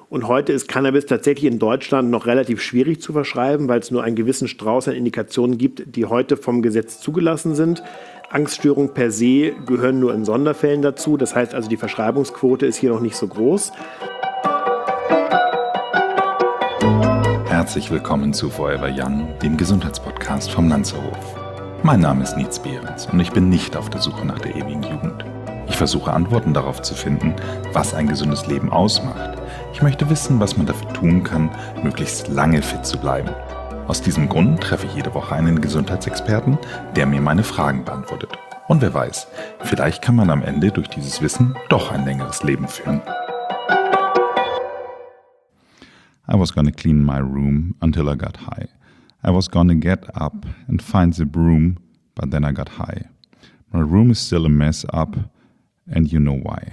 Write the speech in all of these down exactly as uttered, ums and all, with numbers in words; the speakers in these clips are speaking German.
Und heute ist Cannabis tatsächlich in Deutschland noch relativ schwierig zu verschreiben, weil es nur einen gewissen Strauß an Indikationen gibt, die heute vom Gesetz zugelassen sind. Angststörungen per se gehören nur in Sonderfällen dazu. Das heißt also, die Verschreibungsquote ist hier noch nicht so groß. Herzlich willkommen zu Forever Young, dem Gesundheitspodcast vom Lanzerhof. Mein Name ist Nietz Behrens und ich bin nicht auf der Suche nach der ewigen Jugend. Ich versuche Antworten darauf zu finden, was ein gesundes Leben ausmacht. Ich möchte wissen, was man dafür tun kann, möglichst lange fit zu bleiben. Aus diesem Grund treffe ich jede Woche einen Gesundheitsexperten, der mir meine Fragen beantwortet. Und wer weiß, vielleicht kann man am Ende durch dieses Wissen doch ein längeres Leben führen. I was gonna clean my room until I got high. I was gonna get up and find the broom, but then I got high. My room is still a mess up, and you know why.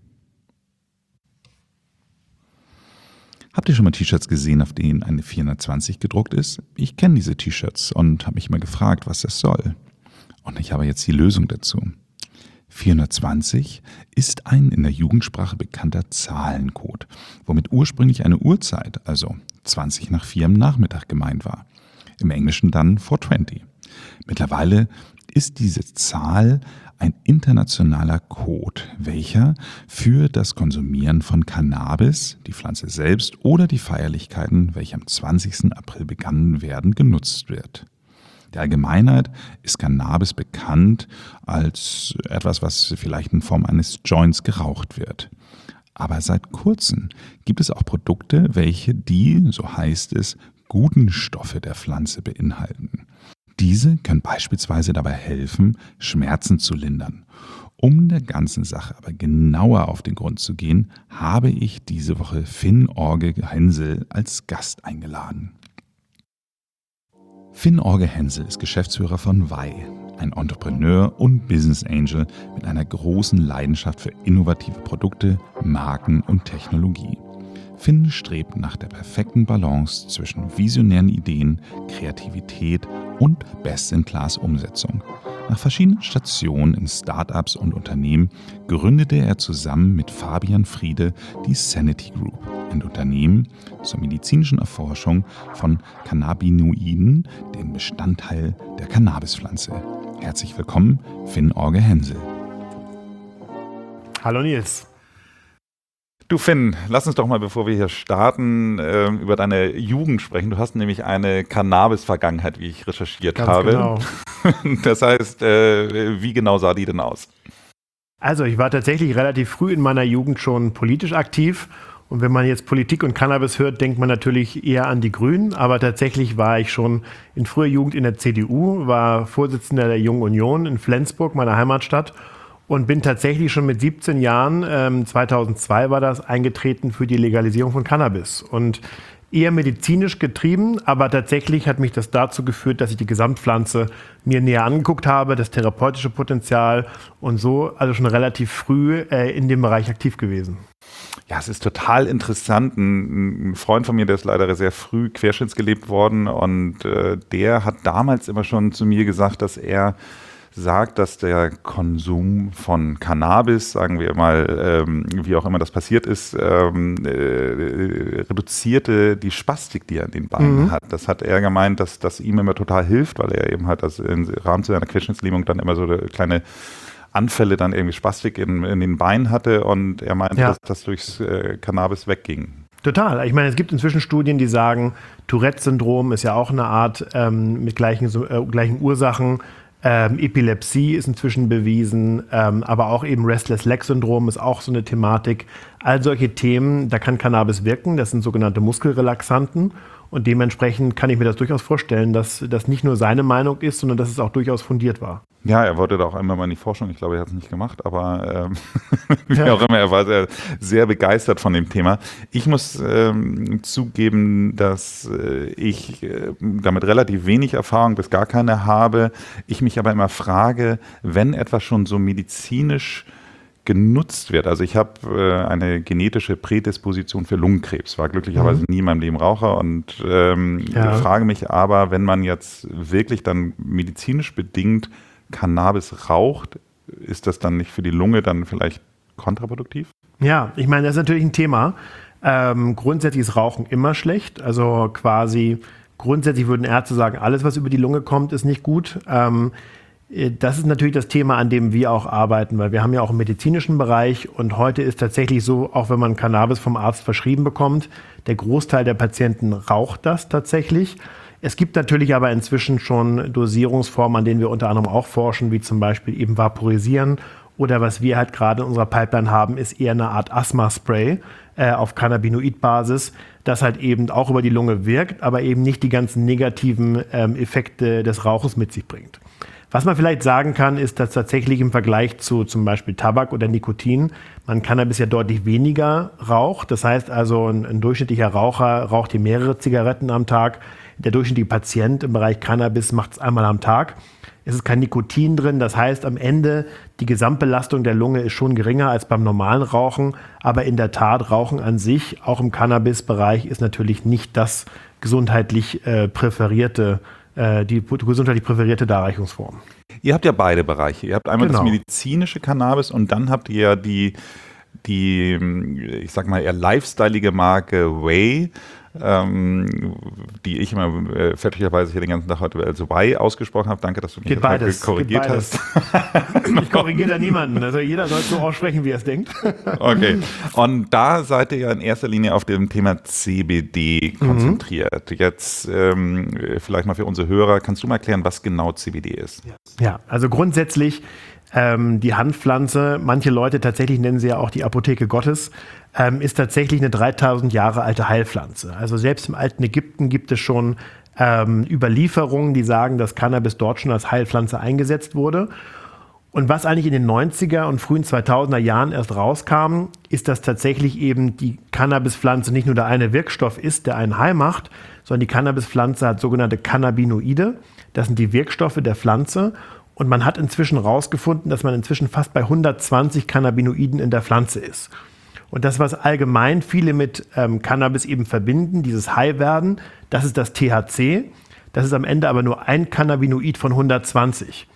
Habt ihr schon mal T-Shirts gesehen, auf denen eine vierhundertzwanzig gedruckt ist? Ich kenne diese T-Shirts und habe mich mal gefragt, was das soll. Und ich habe jetzt die Lösung dazu. vierhundertzwanzig ist ein in der Jugendsprache bekannter Zahlencode, womit ursprünglich eine Uhrzeit, also zwanzig nach vier am Nachmittag gemeint war. Im Englischen dann four twenty. Mittlerweile ist diese Zahl ein internationaler Code, welcher für das Konsumieren von Cannabis, die Pflanze selbst oder die Feierlichkeiten, welche am zwanzigsten April begangen werden, genutzt wird. Der Allgemeinheit ist Cannabis bekannt als etwas, was vielleicht in Form eines Joints geraucht wird. Aber seit kurzem gibt es auch Produkte, welche die, so heißt es, guten Stoffe der Pflanze beinhalten. Diese können beispielsweise dabei helfen, Schmerzen zu lindern. Um der ganzen Sache aber genauer auf den Grund zu gehen, habe ich diese Woche Finn-Orge Hensel als Gast eingeladen. Finn-Orge Hensel ist Geschäftsführer von W A I, ein Entrepreneur und Business Angel mit einer großen Leidenschaft für innovative Produkte, Marken und Technologie. Finn strebt nach der perfekten Balance zwischen visionären Ideen, Kreativität und Best-in-Class-Umsetzung. Nach verschiedenen Stationen in Startups und Unternehmen gründete er zusammen mit Fabian Friede die Sanity Group, ein Unternehmen zur medizinischen Erforschung von Cannabinoiden, dem Bestandteil der Cannabispflanze. Herzlich willkommen, Finn-Orge Hensel. Hallo Nils. Du Finn, lass uns doch mal, bevor wir hier starten, äh, über deine Jugend sprechen. Du hast nämlich eine Cannabis-Vergangenheit, wie ich recherchiert Ganz habe. Genau. Das heißt, äh, wie genau sah die denn aus? Also ich war tatsächlich relativ früh in meiner Jugend schon politisch aktiv. Und wenn man jetzt Politik und Cannabis hört, denkt man natürlich eher an die Grünen. Aber tatsächlich war ich schon in früher Jugend in der C D U, war Vorsitzender der Jungen Union in Flensburg, meiner Heimatstadt. Und bin tatsächlich schon mit siebzehn Jahren, ähm, zweitausendzwei war das, eingetreten für die Legalisierung von Cannabis. Und eher medizinisch getrieben, aber tatsächlich hat mich das dazu geführt, dass ich die Gesamtpflanze mir näher angeguckt habe, das therapeutische Potenzial und so also schon relativ früh äh, in dem Bereich aktiv gewesen. Ja, es ist total interessant. Ein, ein Freund von mir, der ist leider sehr früh querschnittsgelebt worden und äh, der hat damals immer schon zu mir gesagt, dass er sagt, dass der Konsum von Cannabis, sagen wir mal, ähm, wie auch immer das passiert ist, ähm, äh, reduzierte die Spastik, die er in den Beinen mhm. hat. Das hat er gemeint, dass das ihm immer total hilft, weil er eben halt das im Rahmen zu seiner Querschnittslähmung dann immer so kleine Anfälle dann irgendwie Spastik in, in den Beinen hatte und er meinte, ja. dass das durchs äh, Cannabis wegging. Total. Ich meine, es gibt inzwischen Studien, die sagen, Tourette-Syndrom ist ja auch eine Art ähm, mit gleichen, äh, gleichen Ursachen. Ähm, Epilepsie ist inzwischen bewiesen, ähm, aber auch eben Restless-Leg-Syndrom ist auch so eine Thematik. All solche Themen, da kann Cannabis wirken, das sind sogenannte Muskelrelaxanten und dementsprechend kann ich mir das durchaus vorstellen, dass das nicht nur seine Meinung ist, sondern dass es auch durchaus fundiert war. Ja, er wollte da auch einmal mal in die Forschung, ich glaube, er hat es nicht gemacht, aber ähm, wie ja. auch immer, er war sehr, sehr begeistert von dem Thema. Ich muss ähm, zugeben, dass äh, ich äh, damit relativ wenig Erfahrung bis gar keine habe. Ich mich aber immer frage, wenn etwas schon so medizinisch genutzt wird. Also ich habe äh, eine genetische Prädisposition für Lungenkrebs, war glücklicherweise mhm. nie in meinem Leben Raucher und ähm, ja. frage mich aber, wenn man jetzt wirklich dann medizinisch bedingt Cannabis raucht, ist das dann nicht für die Lunge dann vielleicht kontraproduktiv? Ja, ich meine, das ist natürlich ein Thema. Ähm, grundsätzlich ist Rauchen immer schlecht. Also quasi grundsätzlich würden Ärzte sagen, alles, was über die Lunge kommt, ist nicht gut. Ähm, das ist natürlich das Thema, an dem wir auch arbeiten, weil wir haben ja auch einen medizinischen Bereich und heute ist tatsächlich so, auch wenn man Cannabis vom Arzt verschrieben bekommt, der Großteil der Patienten raucht das tatsächlich. Es gibt natürlich aber inzwischen schon Dosierungsformen, an denen wir unter anderem auch forschen, wie zum Beispiel eben Vaporisieren. Oder was wir halt gerade in unserer Pipeline haben, ist eher eine Art Asthma-Spray äh, auf Cannabinoid-Basis, das halt eben auch über die Lunge wirkt, aber eben nicht die ganzen negativen ähm, Effekte des Rauches mit sich bringt. Was man vielleicht sagen kann, ist, dass tatsächlich im Vergleich zu zum Beispiel Tabak oder Nikotin man Cannabis ja deutlich weniger raucht. Das heißt also, ein, ein durchschnittlicher Raucher raucht hier mehrere Zigaretten am Tag. Der durchschnittliche Patient im Bereich Cannabis macht es einmal am Tag. Es ist kein Nikotin drin, das heißt am Ende die Gesamtbelastung der Lunge ist schon geringer als beim normalen Rauchen. Aber in der Tat, Rauchen an sich, auch im Cannabis-Bereich, ist natürlich nicht das gesundheitlich äh, präferierte die gesundheitlich präferierte Darreichungsform. Ihr habt ja beide Bereiche. Ihr habt einmal genau. das medizinische Cannabis und dann habt ihr ja die, die, ich sag mal, eher lifestyleige Marke Way, ähm, die ich immer äh, fälschlicherweise hier den ganzen Tag heute als Y ausgesprochen habe. Danke, dass du mich Geht beides. korrigiert Geht beides. hast. Ich korrigiere da niemanden. Also jeder soll so aussprechen, wie er es denkt. Okay. Und da seid ihr ja in erster Linie auf dem Thema C B D konzentriert. Mhm. Jetzt ähm, vielleicht mal für unsere Hörer, kannst du mal erklären, was genau C B D ist? Ja, also grundsätzlich ähm, die Hanfpflanze, manche Leute tatsächlich nennen sie ja auch die Apotheke Gottes, ähm, ist tatsächlich eine dreitausend Jahre alte Heilpflanze. Also selbst im alten Ägypten gibt es schon ähm, Überlieferungen, die sagen, dass Cannabis dort schon als Heilpflanze eingesetzt wurde. Und was eigentlich in den neunziger und frühen zweitausender Jahren erst rauskam, ist, dass tatsächlich eben die Cannabispflanze nicht nur der eine Wirkstoff ist, der einen heil macht, sondern die Cannabispflanze hat sogenannte Cannabinoide. Das sind die Wirkstoffe der Pflanze. Und man hat inzwischen herausgefunden, dass man inzwischen fast bei hundertzwanzig Cannabinoiden in der Pflanze ist. Und das, was allgemein viele mit ähm, Cannabis eben verbinden, dieses High-Werden, das ist das T H C. Das ist am Ende aber nur ein Cannabinoid von hundertzwanzig.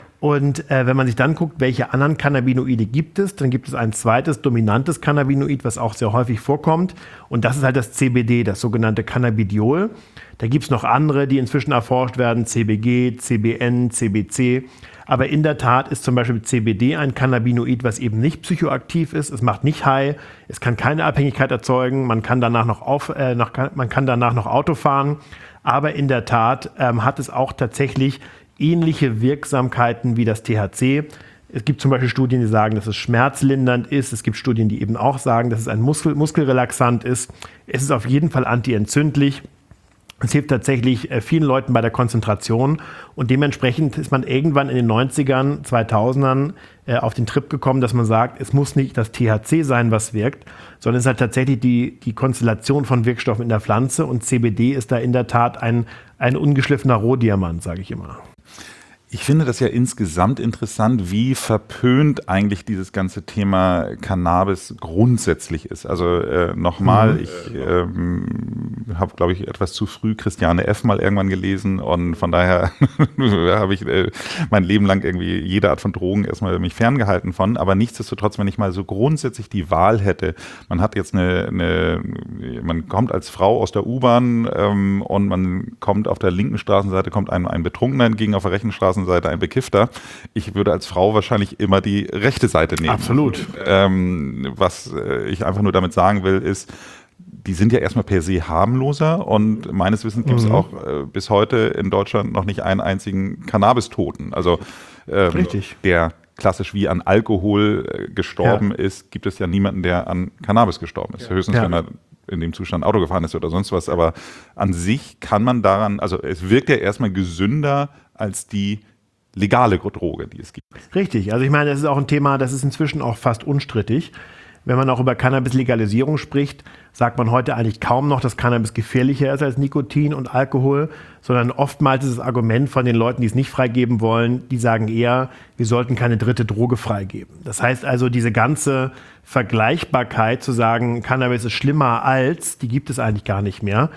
Und äh, wenn man sich dann guckt, welche anderen Cannabinoide gibt es, dann gibt es ein zweites dominantes Cannabinoid, was auch sehr häufig vorkommt. Und das ist halt das C B D, das sogenannte Cannabidiol. Da gibt es noch andere, die inzwischen erforscht werden, C B G, C B N, C B C. Aber in der Tat ist zum Beispiel C B D ein Cannabinoid, was eben nicht psychoaktiv ist. Es macht nicht high, es kann keine Abhängigkeit erzeugen, man kann danach noch, auf, äh, noch, man kann danach noch Auto fahren. Aber in der Tat ähm, hat es auch tatsächlich ähnliche Wirksamkeiten wie das T H C. Es gibt zum Beispiel Studien, die sagen, dass es schmerzlindernd ist. Es gibt Studien, die eben auch sagen, dass es ein Muskel, Muskelrelaxant ist. Es ist auf jeden Fall antientzündlich. Es hilft tatsächlich vielen Leuten bei der Konzentration und dementsprechend ist man irgendwann in den neunzigern, zweitausendern äh, auf den Trip gekommen, dass man sagt, es muss nicht das T H C sein, was wirkt, sondern es ist halt tatsächlich die, die Konstellation von Wirkstoffen in der Pflanze und C B D ist da in der Tat ein, ein ungeschliffener Rohdiamant, sage ich immer. Ich finde das ja insgesamt interessant, wie verpönt eigentlich dieses ganze Thema Cannabis grundsätzlich ist. Also äh, nochmal, mhm. ich ähm, habe, glaube ich, etwas zu früh Christiane F. mal irgendwann gelesen und von daher habe ich äh, mein Leben lang irgendwie jede Art von Drogen erstmal mich ferngehalten von. Aber nichtsdestotrotz, wenn ich mal so grundsätzlich die Wahl hätte, man hat jetzt eine, eine man kommt als Frau aus der U-Bahn ähm, und man kommt auf der linken Straßenseite, kommt einem ein Betrunkener entgegen, auf der rechten Straßenseite ein Bekiffter. Ich würde als Frau wahrscheinlich immer die rechte Seite nehmen. Absolut. Ähm, was äh, ich einfach nur damit sagen will, ist, die sind ja erstmal per se harmloser und meines Wissens gibt es mhm. auch äh, bis heute in Deutschland noch nicht einen einzigen Cannabis-Toten. Also ähm, Richtig. Der klassisch wie an Alkohol äh, gestorben ja. ist, gibt es ja niemanden, der an Cannabis gestorben ist. Ja. Höchstens, ja. wenn er in dem Zustand Auto gefahren ist oder sonst was. Aber an sich kann man daran, also es wirkt ja erstmal gesünder als die legale Droge, die es gibt. Richtig, also ich meine, das ist auch ein Thema, das ist inzwischen auch fast unstrittig. Wenn man auch über Cannabis-Legalisierung spricht, sagt man heute eigentlich kaum noch, dass Cannabis gefährlicher ist als Nikotin und Alkohol, sondern oftmals ist das Argument von den Leuten, die es nicht freigeben wollen, die sagen eher, wir sollten keine dritte Droge freigeben. Das heißt also, diese ganze Vergleichbarkeit zu sagen, Cannabis ist schlimmer als, die gibt es eigentlich gar nicht mehr.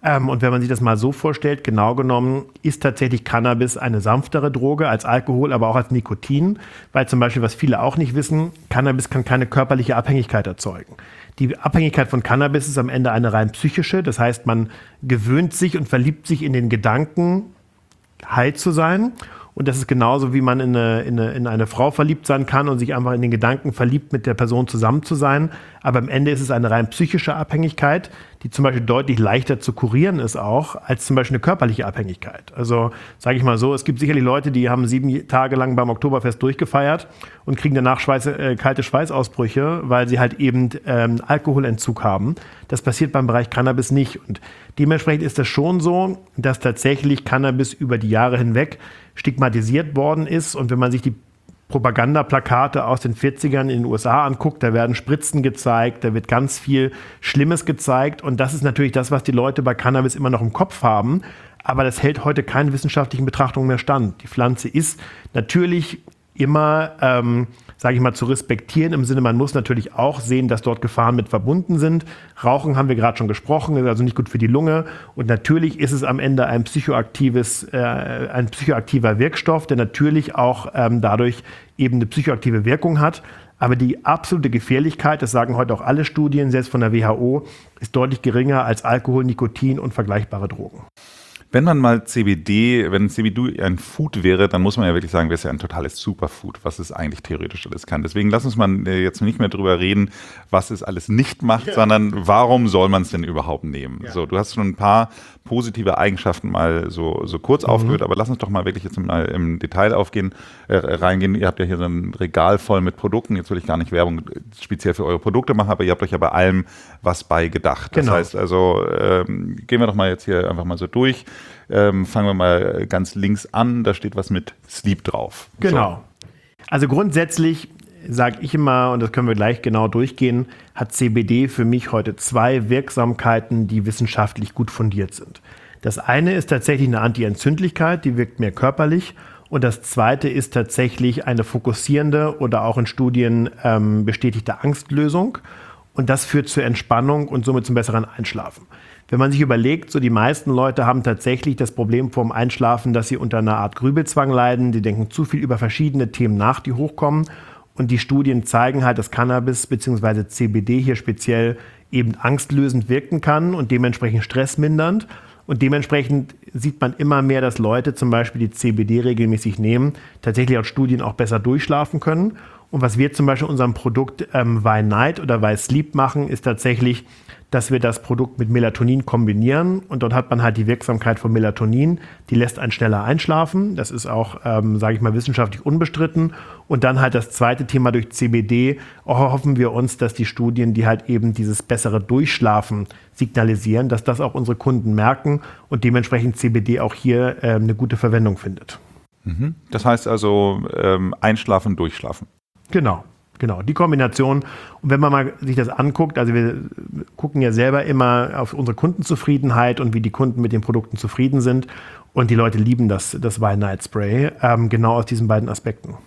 Ähm, und wenn man sich das mal so vorstellt, genau genommen ist tatsächlich Cannabis eine sanftere Droge als Alkohol, aber auch als Nikotin, weil zum Beispiel, was viele auch nicht wissen, Cannabis kann keine körperliche Abhängigkeit erzeugen. Die Abhängigkeit von Cannabis ist am Ende eine rein psychische, das heißt, man gewöhnt sich und verliebt sich in den Gedanken, high zu sein. Und das ist genauso, wie man in eine, in, eine, in eine Frau verliebt sein kann und sich einfach in den Gedanken verliebt, mit der Person zusammen zu sein. Aber am Ende ist es eine rein psychische Abhängigkeit, die zum Beispiel deutlich leichter zu kurieren ist auch, als zum Beispiel eine körperliche Abhängigkeit. Also sage ich mal so, es gibt sicherlich Leute, die haben sieben Tage lang beim Oktoberfest durchgefeiert und kriegen danach Schweiß, äh, kalte Schweißausbrüche, weil sie halt eben ähm, Alkoholentzug haben. Das passiert beim Bereich Cannabis nicht. Und dementsprechend ist es schon so, dass tatsächlich Cannabis über die Jahre hinweg stigmatisiert worden ist. Und wenn man sich die Propagandaplakate aus den vierzigern in den U S A anguckt, da werden Spritzen gezeigt, da wird ganz viel Schlimmes gezeigt. Und das ist natürlich das, was die Leute bei Cannabis immer noch im Kopf haben. Aber das hält heute keinen wissenschaftlichen Betrachtungen mehr stand. Die Pflanze ist natürlich immer, ähm, sage ich mal, zu respektieren. Im Sinne, man muss natürlich auch sehen, dass dort Gefahren mit verbunden sind. Rauchen haben wir gerade schon gesprochen, ist also nicht gut für die Lunge. Und natürlich ist es am Ende ein psychoaktives, äh, ein psychoaktiver Wirkstoff, der natürlich auch ähm, dadurch eben eine psychoaktive Wirkung hat. Aber die absolute Gefährlichkeit, das sagen heute auch alle Studien, selbst von der W H O, ist deutlich geringer als Alkohol, Nikotin und vergleichbare Drogen. Wenn man mal C B D, wenn C B D ein Food wäre, dann muss man ja wirklich sagen, wäre es ja ein totales Superfood, was es eigentlich theoretisch alles kann. Deswegen lass uns mal jetzt nicht mehr drüber reden, was es alles nicht macht, ja. sondern warum soll man es denn überhaupt nehmen? Ja. So, du hast schon ein paar positive Eigenschaften mal so, so kurz mhm. aufgeführt, aber lass uns doch mal wirklich jetzt mal im Detail aufgehen, äh, reingehen. Ihr habt ja hier so ein Regal voll mit Produkten. Jetzt will ich gar nicht Werbung speziell für eure Produkte machen, aber ihr habt euch ja bei allem was bei gedacht. Das genau. heißt also, ähm, gehen wir doch mal jetzt hier einfach mal so durch. Ähm, fangen wir mal ganz links an, da steht was mit Sleep drauf. Genau. So. Also grundsätzlich sage ich immer, und das können wir gleich genau durchgehen, hat C B D für mich heute zwei Wirksamkeiten, die wissenschaftlich gut fundiert sind. Das eine ist tatsächlich eine Antientzündlichkeit, die wirkt mehr körperlich. Und das zweite ist tatsächlich eine fokussierende oder auch in Studien ähm, bestätigte Angstlösung. Und das führt zur Entspannung und somit zum besseren Einschlafen. Wenn man sich überlegt, so die meisten Leute haben tatsächlich das Problem vorm Einschlafen, dass sie unter einer Art Grübelzwang leiden. Die denken zu viel über verschiedene Themen nach, die hochkommen. Und die Studien zeigen halt, dass Cannabis bzw. C B D hier speziell eben angstlösend wirken kann und dementsprechend stressmindernd. Und dementsprechend sieht man immer mehr, dass Leute zum Beispiel, die C B D regelmäßig nehmen, tatsächlich laut Studien auch besser durchschlafen können. Und was wir zum Beispiel in unserem Produkt ähm, Why Night oder Why Sleep machen, ist tatsächlich, dass wir das Produkt mit Melatonin kombinieren. Und dort hat man halt die Wirksamkeit von Melatonin. Die lässt einen schneller einschlafen. Das ist auch, ähm, sage ich mal, wissenschaftlich unbestritten. Und dann halt das zweite Thema durch C B D. Auch hoffen wir uns, dass die Studien, die halt eben dieses bessere Durchschlafen signalisieren, dass das auch unsere Kunden merken und dementsprechend C B D auch hier ähm, eine gute Verwendung findet. Mhm. Das heißt also ähm, einschlafen, durchschlafen. Genau. Genau, die Kombination. Und wenn man mal sich das anguckt, also wir gucken ja selber immer auf unsere Kundenzufriedenheit und wie die Kunden mit den Produkten zufrieden sind. Und die Leute lieben das, das Why Night Spray, ähm, genau aus diesen beiden Aspekten.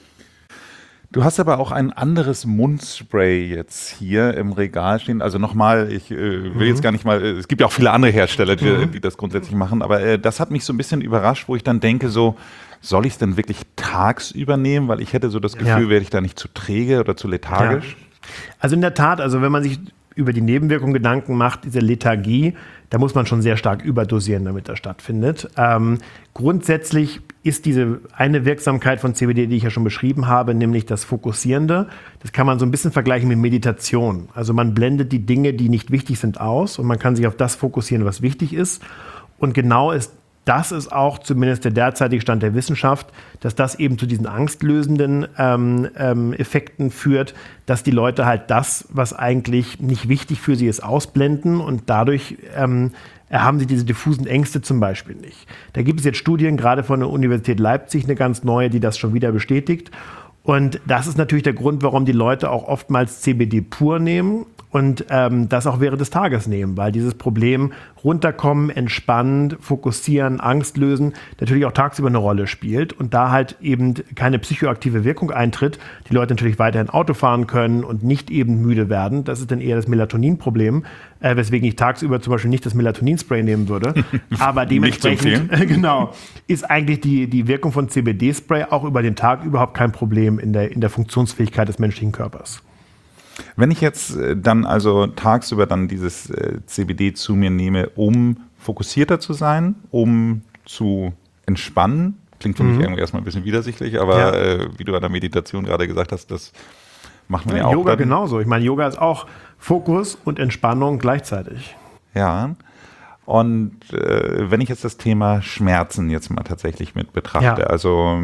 Du hast aber auch ein anderes Mundspray jetzt hier im Regal stehen. Also nochmal, ich äh, will mhm. jetzt gar nicht mal, es gibt ja auch viele andere Hersteller, die, mhm. die das grundsätzlich machen, aber äh, das hat mich so ein bisschen überrascht, wo ich dann denke so, soll ich es denn wirklich tagsüber nehmen? Weil ich hätte so das Gefühl, ja. werde ich da nicht zu träge oder zu lethargisch? Ja. Also in der Tat, also wenn man sich über die Nebenwirkungen Gedanken macht, diese Lethargie, da muss man schon sehr stark überdosieren, damit das stattfindet. Ähm, grundsätzlich ist diese eine Wirksamkeit von C B D, die ich ja schon beschrieben habe, nämlich das Fokussierende. Das kann man so ein bisschen vergleichen mit Meditation. Also man blendet die Dinge, die nicht wichtig sind, aus und man kann sich auf das fokussieren, was wichtig ist. Und genau ist Das ist auch zumindest der derzeitige Stand der Wissenschaft, dass das eben zu diesen angstlösenden ähm, ähm, Effekten führt, dass die Leute halt das, was eigentlich nicht wichtig für sie ist, ausblenden und dadurch ähm, haben sie diese diffusen Ängste zum Beispiel nicht. Da gibt es jetzt Studien, gerade von der Universität Leipzig, eine ganz neue, die das schon wieder bestätigt. Und das ist natürlich der Grund, warum die Leute auch oftmals C B D pur nehmen und ähm, das auch während des Tages nehmen, weil dieses Problem runterkommen, entspannen, fokussieren, Angst lösen natürlich auch tagsüber eine Rolle spielt und da halt eben keine psychoaktive Wirkung eintritt, die Leute natürlich weiterhin Auto fahren können und nicht eben müde werden. Das ist dann eher das Melatonin-Problem, äh, weswegen ich tagsüber zum Beispiel nicht das Melatonin-Spray nehmen würde. Aber dementsprechend genau, ist eigentlich die, die Wirkung von C B D-Spray auch über den Tag überhaupt kein Problem in der, in der Funktionsfähigkeit des menschlichen Körpers. Wenn ich jetzt dann also tagsüber dann dieses C B D zu mir nehme, um fokussierter zu sein, um zu entspannen, klingt für mhm. mich irgendwie erstmal ein bisschen widersichtlich, aber ja. äh, wie du an der Meditation gerade gesagt hast, das macht man ja, ja auch. Yoga dann. genauso. Ich meine, Yoga ist auch Fokus und Entspannung gleichzeitig. Ja. Und äh, wenn ich jetzt das Thema Schmerzen jetzt mal tatsächlich mit betrachte, ja. also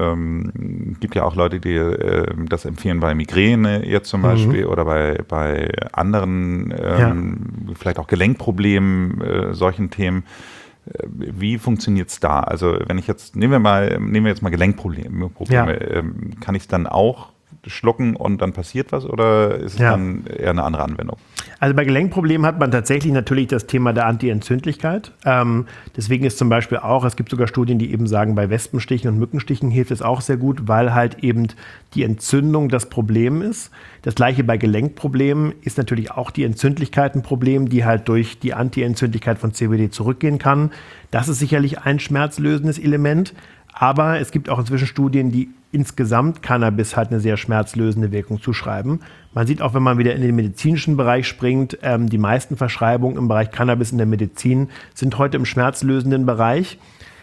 ähm, gibt ja auch Leute, die äh, das empfehlen bei Migräne jetzt zum mhm. Beispiel oder bei, bei anderen, ähm, ja. vielleicht auch Gelenkproblemen, äh, solchen Themen. Äh, wie funktioniert es da? Also wenn ich jetzt, nehmen wir mal, nehmen wir jetzt mal Gelenkprobleme, Probleme, ja. ähm, kann ich es dann auch schlucken und dann passiert was oder ist es ja. dann eher eine andere Anwendung? Also bei Gelenkproblemen hat man tatsächlich natürlich das Thema der Anti-Entzündlichkeit. Ähm, deswegen ist zum Beispiel auch, es gibt sogar Studien, die eben sagen, bei Wespenstichen und Mückenstichen hilft es auch sehr gut, weil halt eben die Entzündung das Problem ist. Das gleiche bei Gelenkproblemen ist natürlich auch die Entzündlichkeit ein Problem, die halt durch die Anti-Entzündlichkeit von C B D zurückgehen kann. Das ist sicherlich ein schmerzlösendes Element. Aber es gibt auch inzwischen Studien, die insgesamt Cannabis halt eine sehr schmerzlösende Wirkung zuschreiben. Man sieht auch, wenn man wieder in den medizinischen Bereich springt, ähm, die meisten Verschreibungen im Bereich Cannabis in der Medizin sind heute im schmerzlösenden Bereich.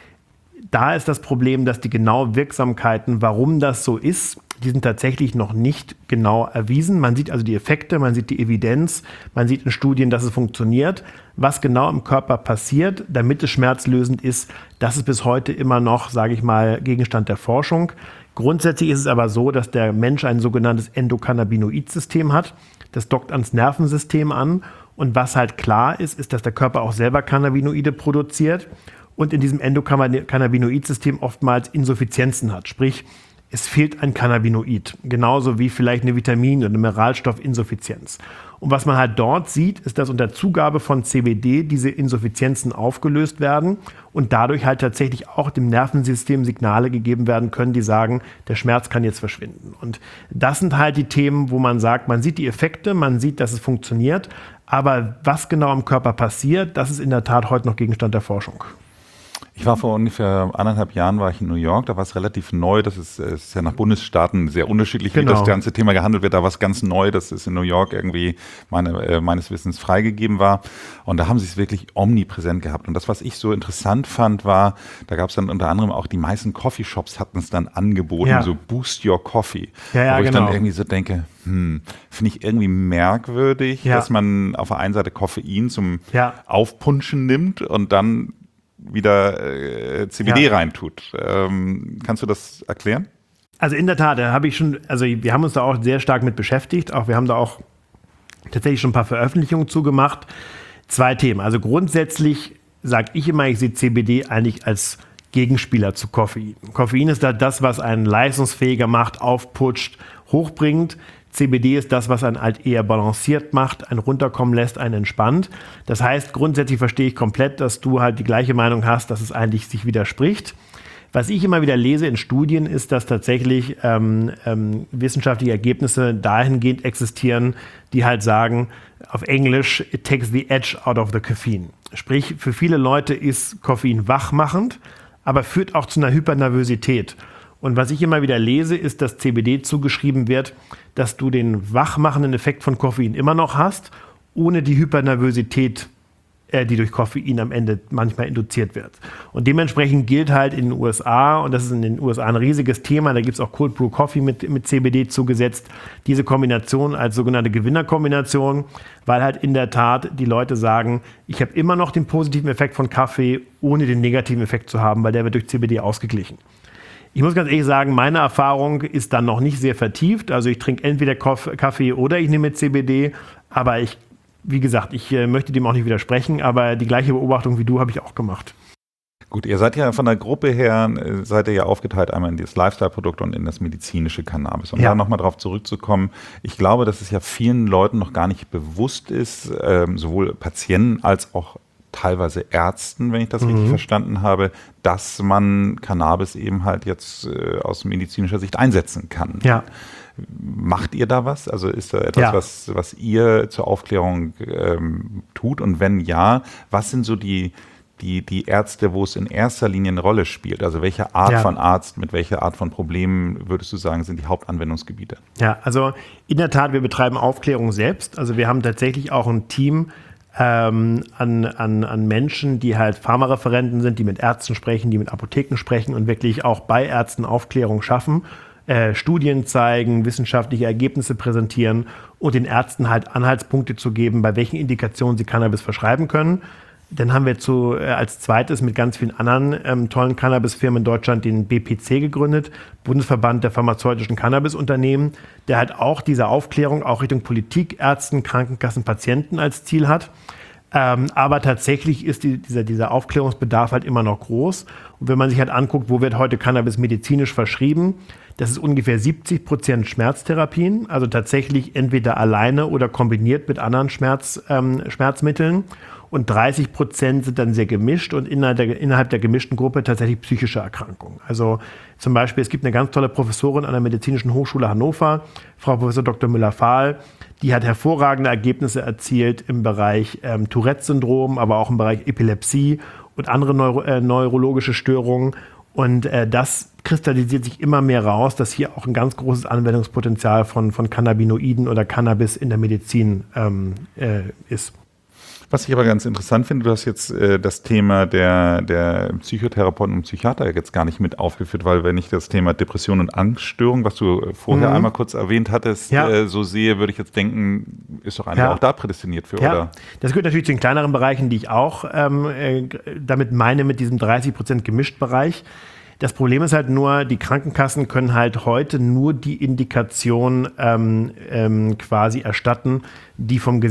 Da ist das Problem, dass die genauen Wirksamkeiten, warum das so ist, die sind tatsächlich noch nicht genau erwiesen. Man sieht also die Effekte, man sieht die Evidenz, man sieht in Studien, dass es funktioniert. Was genau im Körper passiert, damit es schmerzlösend ist, das ist bis heute immer noch, sage ich mal, Gegenstand der Forschung. Grundsätzlich ist es aber so, dass der Mensch ein sogenanntes Endokannabinoid-System hat. Das dockt ans Nervensystem an. Und was halt klar ist, ist, dass der Körper auch selber Cannabinoide produziert und in diesem Endokannabinoid-System oftmals Insuffizienzen hat. Sprich, es fehlt ein Cannabinoid, genauso wie vielleicht eine Vitamin- oder eine Mineralstoffinsuffizienz. Und was man halt dort sieht, ist, dass unter Zugabe von C B D diese Insuffizienzen aufgelöst werden und dadurch halt tatsächlich auch dem Nervensystem Signale gegeben werden können, die sagen, der Schmerz kann jetzt verschwinden. Und das sind halt die Themen, wo man sagt, man sieht die Effekte, man sieht, dass es funktioniert, aber was genau im Körper passiert, das ist in der Tat heute noch Gegenstand der Forschung. Ich war vor ungefähr anderthalb Jahren war ich in New York, da war es relativ neu, das ist, es ist ja nach Bundesstaaten sehr unterschiedlich, genau. wie das ganze Thema gehandelt wird, da war es ganz neu, dass es in New York irgendwie meine, äh, meines Wissens freigegeben war und da haben sie es wirklich omnipräsent gehabt und das, was ich so interessant fand, war, da gab es dann unter anderem auch die meisten Coffeeshops hatten es dann angeboten, ja. so Boost Your Coffee, ja, ja, wo ich genau. dann irgendwie so denke, hm, finde ich irgendwie merkwürdig, ja. dass man auf der einen Seite Koffein zum ja. Aufpunschen nimmt und dann wieder äh, C B D ja. reintut. Ähm, kannst du das erklären? Also in der Tat, da habe ich schon, also wir haben uns da auch sehr stark mit beschäftigt. Auch wir haben da auch tatsächlich schon ein paar Veröffentlichungen zugemacht. Zwei Themen. Also grundsätzlich sage ich immer, ich sehe C B D eigentlich als Gegenspieler zu Koffein. Koffein ist da das, was einen leistungsfähiger macht, aufputscht, hochbringt. C B D ist das, was einen halt eher balanciert macht, einen runterkommen lässt, einen entspannt. Das heißt, grundsätzlich verstehe ich komplett, dass du halt die gleiche Meinung hast, dass es eigentlich sich widerspricht. Was ich immer wieder lese in Studien, ist, dass tatsächlich ähm, ähm, wissenschaftliche Ergebnisse dahingehend existieren, die halt sagen, auf Englisch, it takes the edge out of the caffeine. Sprich, für viele Leute ist Koffein wachmachend, aber führt auch zu einer Hypernervosität. Und was ich immer wieder lese, ist, dass C B D zugeschrieben wird, dass du den wachmachenden Effekt von Koffein immer noch hast, ohne die Hypernervosität, äh, die durch Koffein am Ende manchmal induziert wird. Und dementsprechend gilt halt in den U S A, und das ist in den U S A ein riesiges Thema, da gibt es auch Cold Brew Coffee mit, mit C B D zugesetzt, diese Kombination als sogenannte Gewinnerkombination, weil halt in der Tat die Leute sagen, ich habe immer noch den positiven Effekt von Kaffee, ohne den negativen Effekt zu haben, weil der wird durch C B D ausgeglichen. Ich muss ganz ehrlich sagen, meine Erfahrung ist dann noch nicht sehr vertieft. Also ich trinke entweder Kaffee oder ich nehme C B D. Aber ich, wie gesagt, ich äh, möchte dem auch nicht widersprechen. Aber die gleiche Beobachtung wie du habe ich auch gemacht. Gut, ihr seid ja von der Gruppe her, seid ihr ja aufgeteilt einmal in das Lifestyle-Produkt und in das medizinische Cannabis. Und ja. da nochmal drauf zurückzukommen, ich glaube, dass es ja vielen Leuten noch gar nicht bewusst ist, ähm, sowohl Patienten als auch teilweise Ärzten, wenn ich das mhm. richtig verstanden habe, dass man Cannabis eben halt jetzt äh, aus medizinischer Sicht einsetzen kann. Ja. Macht ihr da was? Also ist da etwas, ja. was, was ihr zur Aufklärung ähm, tut? Und wenn ja, was sind so die Die, die Ärzte, wo es in erster Linie eine Rolle spielt? Also welche Art ja. von Arzt, mit welcher Art von Problemen, würdest du sagen, sind die Hauptanwendungsgebiete? Ja, also in der Tat, wir betreiben Aufklärung selbst. Also wir haben tatsächlich auch ein Team ähm, an, an, an Menschen, die halt Pharmareferenten sind, die mit Ärzten sprechen, die mit Apotheken sprechen und wirklich auch bei Ärzten Aufklärung schaffen, äh, Studien zeigen, wissenschaftliche Ergebnisse präsentieren und den Ärzten halt Anhaltspunkte zu geben, bei welchen Indikationen sie Cannabis verschreiben können. Dann haben wir zu, äh, als zweites mit ganz vielen anderen ähm, tollen Cannabis-Firmen in Deutschland den B P C gegründet, Bundesverband der pharmazeutischen Cannabis-Unternehmen, der halt auch diese Aufklärung auch Richtung Politik, Ärzten, Krankenkassen, Patienten als Ziel hat. Ähm, aber tatsächlich ist die, dieser, dieser Aufklärungsbedarf halt immer noch groß. Und wenn man sich halt anguckt, wo wird heute Cannabis medizinisch verschrieben, das ist ungefähr siebzig Prozent Schmerztherapien, also tatsächlich entweder alleine oder kombiniert mit anderen Schmerz, ähm, Schmerzmitteln. Und dreißig Prozent sind dann sehr gemischt und innerhalb der, innerhalb der gemischten Gruppe tatsächlich psychische Erkrankungen. Also zum Beispiel, es gibt eine ganz tolle Professorin an der Medizinischen Hochschule Hannover, Frau Professor Doktor Müller-Fahl, die hat hervorragende Ergebnisse erzielt im Bereich ähm, Tourette-Syndrom, aber auch im Bereich Epilepsie und andere Neuro- äh, neurologische Störungen. Und äh, das kristallisiert sich immer mehr raus, dass hier auch ein ganz großes Anwendungspotenzial von, von Cannabinoiden oder Cannabis in der Medizin ähm, äh, ist. Was ich aber ganz interessant finde, du hast jetzt äh, das Thema der, der Psychotherapeuten und Psychiater jetzt gar nicht mit aufgeführt, weil wenn ich das Thema Depression und Angststörung, was du vorher mhm. einmal kurz erwähnt hattest, ja. äh, so sehe, würde ich jetzt denken, ist doch eigentlich ja. auch da prädestiniert für, ja. oder? Das gehört natürlich zu den kleineren Bereichen, die ich auch ähm, äh, damit meine, mit diesem dreißig Prozent gemischt Bereich. Das Problem ist halt nur, die Krankenkassen können halt heute nur die Indikation ähm, ähm, quasi erstatten, die vom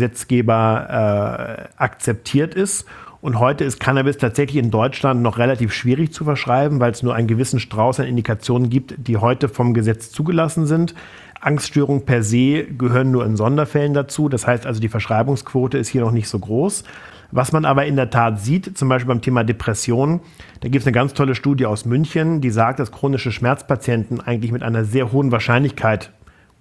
Gesetzgeber äh, akzeptiert ist. Und heute ist Cannabis tatsächlich in Deutschland noch relativ schwierig zu verschreiben, weil es nur einen gewissen Strauß an Indikationen gibt, die heute vom Gesetz zugelassen sind. Angststörungen per se gehören nur in Sonderfällen dazu. Das heißt also, die Verschreibungsquote ist hier noch nicht so groß. Was man aber in der Tat sieht, zum Beispiel beim Thema Depression, da gibt es eine ganz tolle Studie aus München, die sagt, dass chronische Schmerzpatienten eigentlich mit einer sehr hohen Wahrscheinlichkeit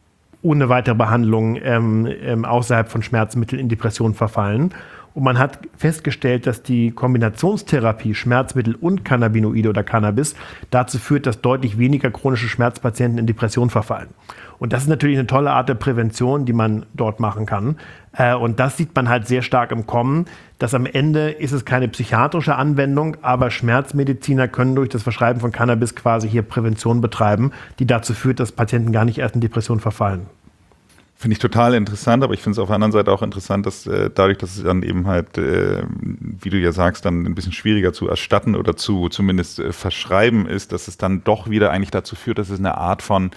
ohne weitere Behandlung ähm, ähm, außerhalb von Schmerzmitteln in Depression verfallen. Und man hat festgestellt, dass die Kombinationstherapie Schmerzmittel und Cannabinoide oder Cannabis dazu führt, dass deutlich weniger chronische Schmerzpatienten in Depression verfallen. Und das ist natürlich eine tolle Art der Prävention, die man dort machen kann. Und das sieht man halt sehr stark im Kommen, dass am Ende ist es keine psychiatrische Anwendung, aber Schmerzmediziner können durch das Verschreiben von Cannabis quasi hier Prävention betreiben, die dazu führt, dass Patienten gar nicht erst in Depression verfallen. Finde ich total interessant, aber ich finde es auf der anderen Seite auch interessant, dass äh, dadurch, dass es dann eben halt, äh, wie du ja sagst, dann ein bisschen schwieriger zu erstatten oder zu zumindest äh, verschreiben ist, dass es dann doch wieder eigentlich dazu führt, dass es eine Art von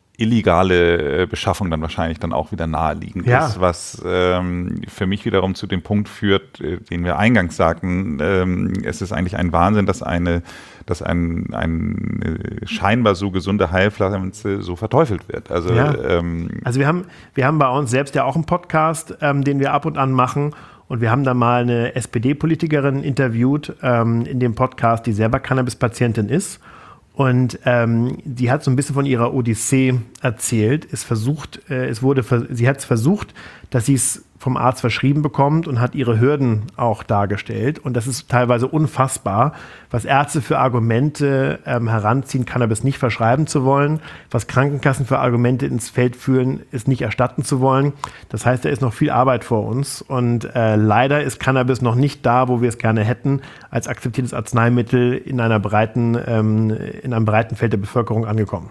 illegale Beschaffung dann wahrscheinlich dann auch wieder naheliegend ja. ist, was ähm, für mich wiederum zu dem Punkt führt, äh, den wir eingangs sagten, ähm, es ist eigentlich ein Wahnsinn, dass eine, dass ein, ein scheinbar so gesunde Heilpflanze so verteufelt wird. Also, ja. ähm, also wir haben, wir haben bei uns selbst ja auch einen Podcast, ähm, den wir ab und an machen. Und wir haben da mal eine S P D-Politikerin interviewt ähm, in dem Podcast, die selber Cannabis-Patientin ist. Und ähm, die hat so ein bisschen von ihrer Odyssee erzählt. Es versucht, äh, es wurde, sie hat es versucht, dass sie es vom Arzt verschrieben bekommt und hat ihre Hürden auch dargestellt. Und das ist teilweise unfassbar, was Ärzte für Argumente ähm, heranziehen, Cannabis nicht verschreiben zu wollen, was Krankenkassen für Argumente ins Feld führen, es nicht erstatten zu wollen. Das heißt, da ist noch viel Arbeit vor uns. Und äh, leider ist Cannabis noch nicht da, wo wir es gerne hätten, als akzeptiertes Arzneimittel in einer breiten, ähm, in einem breiten Feld der Bevölkerung angekommen.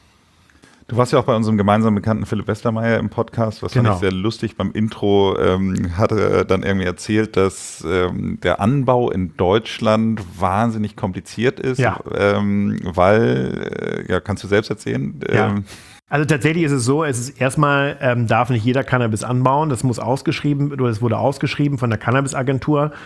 Du warst ja auch bei unserem gemeinsamen Bekannten Philipp Westermeier im Podcast, was genau. fand ich sehr lustig. Beim Intro ähm, hat er dann irgendwie erzählt, dass ähm, der Anbau in Deutschland wahnsinnig kompliziert ist, ja. ähm, weil, äh, ja, kannst du selbst erzählen? Ja. Ähm, Also tatsächlich ist es so, es ist erstmal, ähm, darf nicht jeder Cannabis anbauen, das muss ausgeschrieben, oder es wurde ausgeschrieben von der Cannabis-Agentur.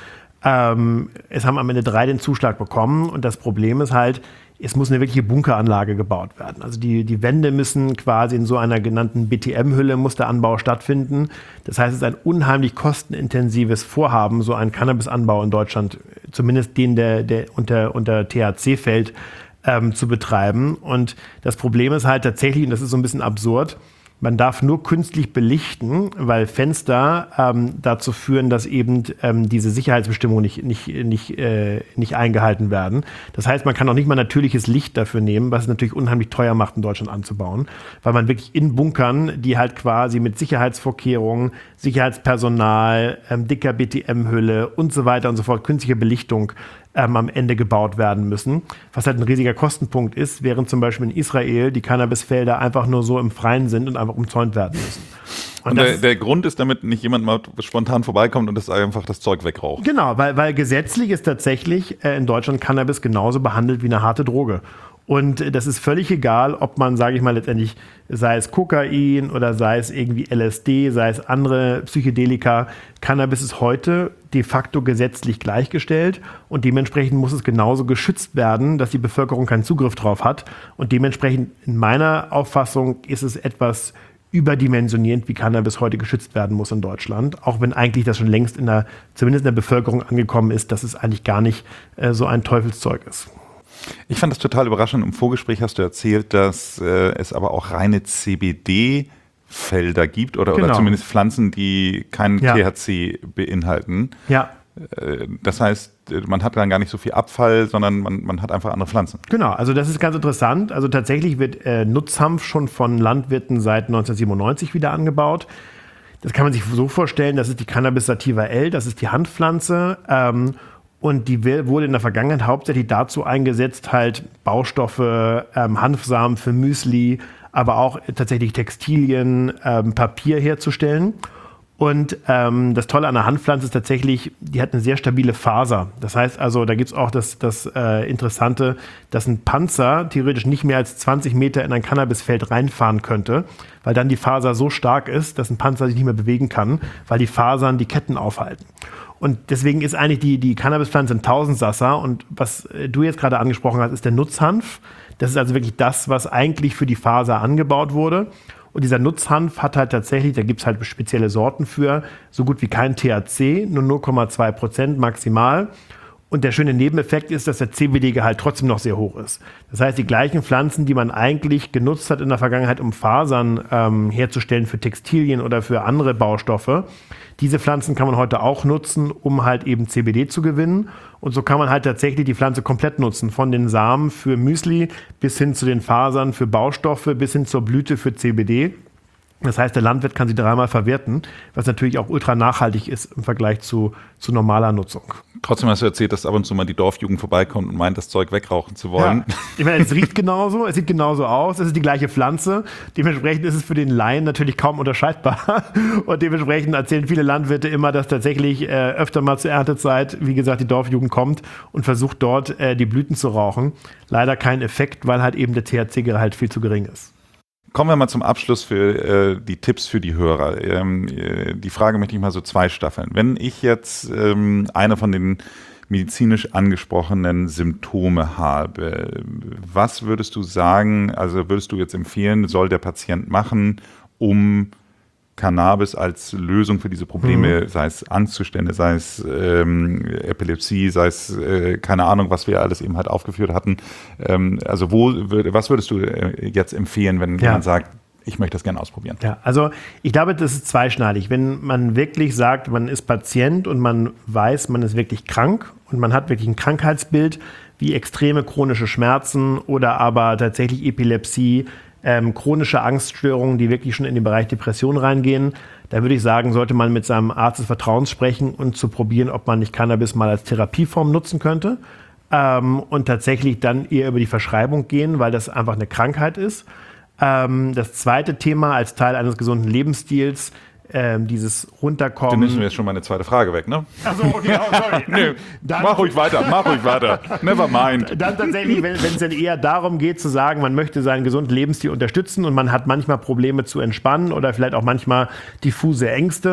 Ähm, es haben am Ende drei den Zuschlag bekommen und das Problem ist halt, es muss eine wirkliche Bunkeranlage gebaut werden. Also die, die Wände müssen quasi in so einer genannten B T M-Hülle muss der Anbau stattfinden. Das heißt, es ist ein unheimlich kostenintensives Vorhaben, so einen Cannabisanbau in Deutschland, zumindest den, der, der unter, unter T H C fällt, ähm, zu betreiben. Und das Problem ist halt tatsächlich, und das ist so ein bisschen absurd, man darf nur künstlich belichten, weil Fenster ähm, dazu führen, dass eben ähm, diese Sicherheitsbestimmungen nicht, nicht, nicht, äh, nicht eingehalten werden. Das heißt, man kann auch nicht mal natürliches Licht dafür nehmen, was es natürlich unheimlich teuer macht, in Deutschland anzubauen, weil man wirklich in Bunkern, die halt quasi mit Sicherheitsvorkehrungen, Sicherheitspersonal, ähm, dicker B T M-Hülle und so weiter und so fort, künstliche Belichtung Ähm, am Ende gebaut werden müssen, was halt ein riesiger Kostenpunkt ist, während zum Beispiel in Israel die Cannabisfelder einfach nur so im Freien sind und einfach umzäunt werden müssen. Und, und der, der Grund ist, damit nicht jemand mal spontan vorbeikommt und das einfach das Zeug wegraucht. Genau, weil, weil gesetzlich ist tatsächlich äh, in Deutschland Cannabis genauso behandelt wie eine harte Droge. Und äh, das ist völlig egal, ob man, sage ich mal, letztendlich, sei es Kokain oder sei es irgendwie L S D, sei es andere Psychedelika. Cannabis ist heute de facto gesetzlich gleichgestellt und dementsprechend muss es genauso geschützt werden, dass die Bevölkerung keinen Zugriff drauf hat. Und dementsprechend in meiner Auffassung ist es etwas überdimensionierend, wie Cannabis heute geschützt werden muss in Deutschland. Auch wenn eigentlich das schon längst in der, zumindest in der Bevölkerung angekommen ist, dass es eigentlich gar nicht äh, so ein Teufelszeug ist. Ich fand das total überraschend. Im Vorgespräch hast du erzählt, dass äh, es aber auch reine C B D-Felder gibt oder, genau. oder zumindest Pflanzen, die keinen ja. T H C beinhalten. Ja. Äh, das heißt, man hat dann gar nicht so viel Abfall, sondern man, man hat einfach andere Pflanzen. Genau, also das ist ganz interessant. Also tatsächlich wird äh, Nutzhanf schon von Landwirten seit neunzehnhundertsiebenundneunzig wieder angebaut. Das kann man sich so vorstellen, das ist die Cannabis sativa L, das ist die Handpflanze. Ähm, Und die wurde in der Vergangenheit hauptsächlich dazu eingesetzt, halt Baustoffe, ähm, Hanfsamen für Müsli, aber auch tatsächlich Textilien, ähm, Papier herzustellen. Und ähm, das Tolle an der Handpflanze ist tatsächlich, die hat eine sehr stabile Faser. Das heißt also, da gibt es auch das, das äh, Interessante, dass ein Panzer theoretisch nicht mehr als zwanzig Meter in ein Cannabisfeld reinfahren könnte, weil dann die Faser so stark ist, dass ein Panzer sich nicht mehr bewegen kann, weil die Fasern die Ketten aufhalten. Und deswegen ist eigentlich die, die Cannabispflanze ein Tausendsasser. Und was du jetzt gerade angesprochen hast, ist der Nutzhanf. Das ist also wirklich das, was eigentlich für die Faser angebaut wurde. Und dieser Nutzhanf hat halt tatsächlich, da gibt es halt spezielle Sorten für, so gut wie kein T H C, nur null Komma zwei Prozent maximal. Und der schöne Nebeneffekt ist, dass der C B D-Gehalt trotzdem noch sehr hoch ist. Das heißt, die gleichen Pflanzen, die man eigentlich genutzt hat in der Vergangenheit, um Fasern ähm, herzustellen für Textilien oder für andere Baustoffe, diese Pflanzen kann man heute auch nutzen, um halt eben C B D zu gewinnen. Und so kann man halt tatsächlich die Pflanze komplett nutzen, von den Samen für Müsli bis hin zu den Fasern für Baustoffe, bis hin zur Blüte für C B D. Das heißt, der Landwirt kann sie dreimal verwerten, was natürlich auch ultra nachhaltig ist im Vergleich zu, zu normaler Nutzung. Trotzdem hast du erzählt, dass ab und zu mal die Dorfjugend vorbeikommt und meint, das Zeug wegrauchen zu wollen. Ja. Ich meine, es riecht genauso, es sieht genauso aus, es ist die gleiche Pflanze. Dementsprechend ist es für den Laien natürlich kaum unterscheidbar. Und dementsprechend erzählen viele Landwirte immer, dass tatsächlich äh, öfter mal zur Erntezeit, wie gesagt, die Dorfjugend kommt und versucht dort äh, die Blüten zu rauchen. Leider kein Effekt, weil halt eben der T H C-Gehalt viel zu gering ist. Kommen wir mal zum Abschluss für äh, die Tipps für die Hörer. Ähm, äh, die Frage möchte ich mal so zwei staffeln. Wenn ich jetzt ähm, eine von den medizinisch angesprochenen Symptome habe, was würdest du sagen, also würdest du jetzt empfehlen, soll der Patient machen, um Cannabis als Lösung für diese Probleme, mhm. sei es Angstzustände, sei es ähm, Epilepsie, sei es äh, keine Ahnung, was wir alles eben halt aufgeführt hatten. Ähm, also wo, was würdest du jetzt empfehlen, wenn ja. jemand sagt, ich möchte das gerne ausprobieren? Ja, also ich glaube, das ist zweischneidig. Wenn man wirklich sagt, man ist Patient und man weiß, man ist wirklich krank und man hat wirklich ein Krankheitsbild wie extreme chronische Schmerzen oder aber tatsächlich Epilepsie, Ähm, chronische Angststörungen, die wirklich schon in den Bereich Depression reingehen, da würde ich sagen, sollte man mit seinem Arzt des Vertrauens sprechen und zu probieren, ob man nicht Cannabis mal als Therapieform nutzen könnte ähm, und tatsächlich dann eher über die Verschreibung gehen, weil das einfach eine Krankheit ist. Ähm, das zweite Thema als Teil eines gesunden Lebensstils, ähm, dieses Runterkommen. Dann nimmst du mir jetzt schon meine zweite Frage weg, ne? Achso, okay, oh, sorry. nee, dann, mach ruhig weiter, mach ruhig weiter. Never mind. Dann tatsächlich, wenn es dann eher darum geht zu sagen, man möchte seinen gesunden Lebensstil unterstützen und man hat manchmal Probleme zu entspannen oder vielleicht auch manchmal diffuse Ängste,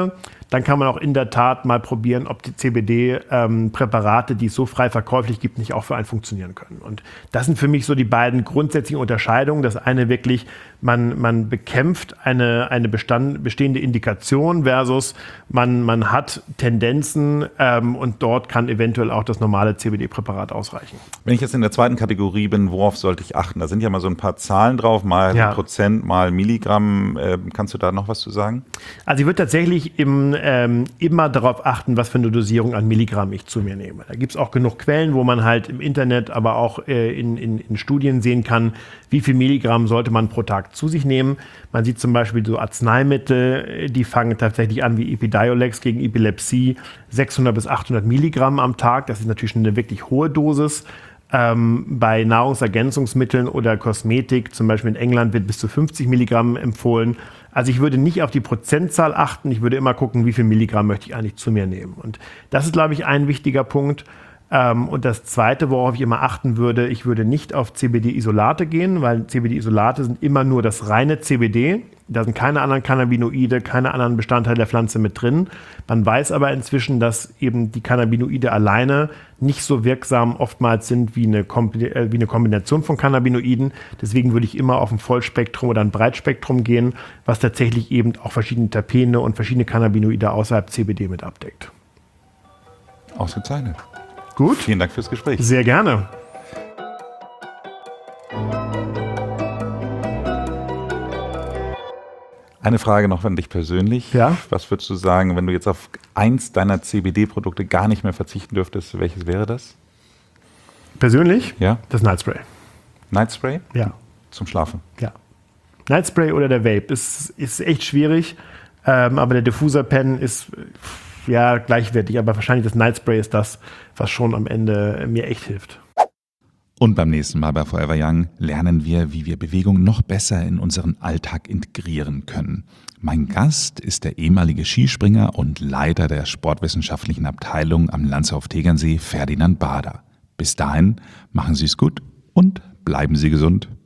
dann kann man auch in der Tat mal probieren, ob die C B D-Präparate, die es so frei verkäuflich gibt, nicht auch für einen funktionieren können. Und das sind für mich so die beiden grundsätzlichen Unterscheidungen. Das eine wirklich, man, man bekämpft eine, eine Bestand, bestehende Indikation versus man, man hat Tendenzen ähm, und dort kann eventuell auch das normale C B D-Präparat ausreichen. Wenn ich jetzt in der zweiten Kategorie bin, worauf sollte ich achten? Da sind ja mal so ein paar Zahlen drauf, mal Ja. Prozent, mal Milligramm. Äh, kannst du da noch was zu sagen? Also ich würde tatsächlich im, ähm, immer darauf achten, was für eine Dosierung an Milligramm ich zu mir nehme. Da gibt es auch genug Quellen, wo man halt im Internet, aber auch äh, in, in, in Studien sehen kann, wie viel Milligramm sollte man pro Tag zu sich nehmen. Man sieht zum Beispiel so Arzneimittel, die fangen tatsächlich an wie Epidiolex gegen Epilepsie, sechshundert bis achthundert Milligramm am Tag. Das ist natürlich schon eine wirklich hohe Dosis. Ähm, bei Nahrungsergänzungsmitteln oder Kosmetik, zum Beispiel in England, wird bis zu fünfzig Milligramm empfohlen. Also ich würde nicht auf die Prozentzahl achten, ich würde immer gucken, wie viel Milligramm möchte ich eigentlich zu mir nehmen. Und das ist, glaube ich, ein wichtiger Punkt. Ähm, und das Zweite, worauf ich immer achten würde, ich würde nicht auf C B D-Isolate gehen, weil C B D-Isolate sind immer nur das reine C B D. Da sind keine anderen Cannabinoide, keine anderen Bestandteile der Pflanze mit drin. Man weiß aber inzwischen, dass eben die Cannabinoide alleine nicht so wirksam oftmals sind wie eine, Kombi- äh, wie eine Kombination von Cannabinoiden. Deswegen würde ich immer auf ein Vollspektrum oder ein Breitspektrum gehen, was tatsächlich eben auch verschiedene Terpene und verschiedene Cannabinoide außerhalb C B D mit abdeckt. Ausgezeichnet. Gut, Vielen Dank fürs Gespräch. sehr gerne. Eine Frage noch an dich persönlich. Ja? Was würdest du sagen, wenn du jetzt auf eins deiner C B D-Produkte gar nicht mehr verzichten dürftest, welches wäre das? Persönlich? Ja? Das Night Spray. Night Spray? Ja. Zum Schlafen. Ja. Night Spray oder der Vape ist, ist echt schwierig, ähm, aber der Diffuser Pen ist ja gleichwertig, aber wahrscheinlich das Night Spray ist das, was schon am Ende mir echt hilft. Und beim nächsten Mal bei Forever Young lernen wir, wie wir Bewegung noch besser in unseren Alltag integrieren können. Mein Gast ist der ehemalige Skispringer und Leiter der sportwissenschaftlichen Abteilung am Landshof Tegernsee, Ferdinand Bader. Bis dahin, machen Sie es gut und bleiben Sie gesund.